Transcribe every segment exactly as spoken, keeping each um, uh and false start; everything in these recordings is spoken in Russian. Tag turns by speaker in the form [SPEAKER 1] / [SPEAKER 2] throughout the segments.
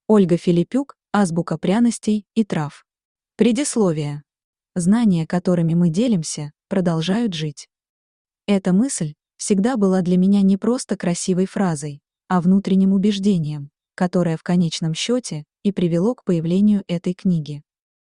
[SPEAKER 1] Ольга Филиппюк, азбука пряностей и трав. Предисловие. Знания, которыми мы делимся, продолжают жить. Эта мысль всегда была для меня не просто красивой фразой, а внутренним убеждением, которое в конечном счете и привело к появлению этой книги.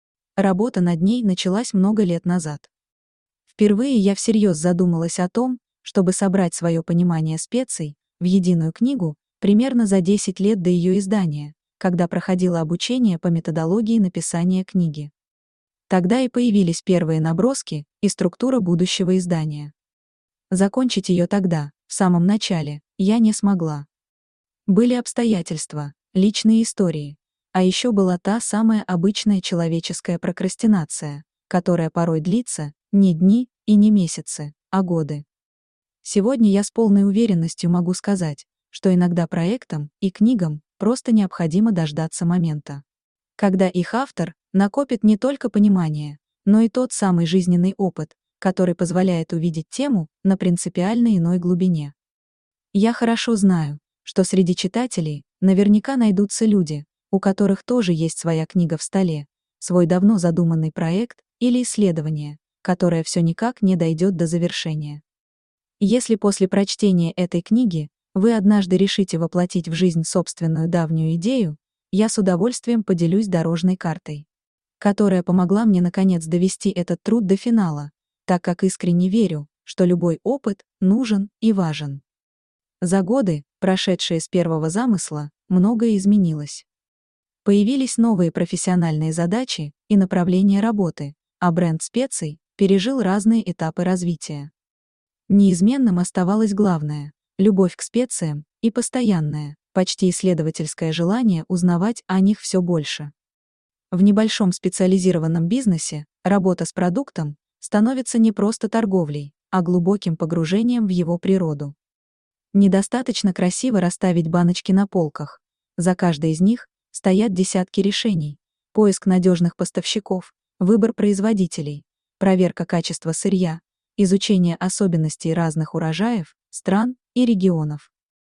[SPEAKER 1] Работа над ней началась много лет назад. Впервые я всерьез задумалась о том, чтобы собрать свое понимание специй в единую книгу примерно за десять лет до ее издания, когда проходила обучение по методологии написания книги. Тогда и появились первые наброски и структура будущего издания. Закончить ее тогда, в самом начале, я не смогла. Были обстоятельства, личные истории, а еще была та самая обычная человеческая прокрастинация, которая порой длится не дни и не месяцы, а годы. Сегодня я с полной уверенностью могу сказать, что иногда проектам и книгам просто необходимо дождаться момента, когда их автор накопит не только понимание, но и тот самый жизненный опыт, который позволяет увидеть тему на принципиально иной глубине. Я хорошо знаю, что среди читателей наверняка найдутся люди, у которых тоже есть своя книга в столе, свой давно задуманный проект или исследование, которое все никак не дойдет до завершения. Если после прочтения этой книги вы однажды решите воплотить в жизнь собственную давнюю идею, я с удовольствием поделюсь дорожной картой, которая помогла мне наконец довести этот труд до финала, так как искренне верю, что любой опыт нужен и важен. За годы, прошедшие с первого замысла, многое изменилось. Появились новые профессиональные задачи и направления работы, а бренд специй пережил разные этапы развития. Неизменным оставалось главное — любовь к специям и постоянное, почти исследовательское желание узнавать о них все больше. В небольшом специализированном бизнесе работа с продуктом становится не просто торговлей, а глубоким погружением в его природу. Недостаточно красиво расставить баночки на полках. За каждой из них стоят десятки решений: поиск надежных поставщиков, выбор производителей, проверка качества сырья, изучение особенностей разных урожаев, стран и регионов.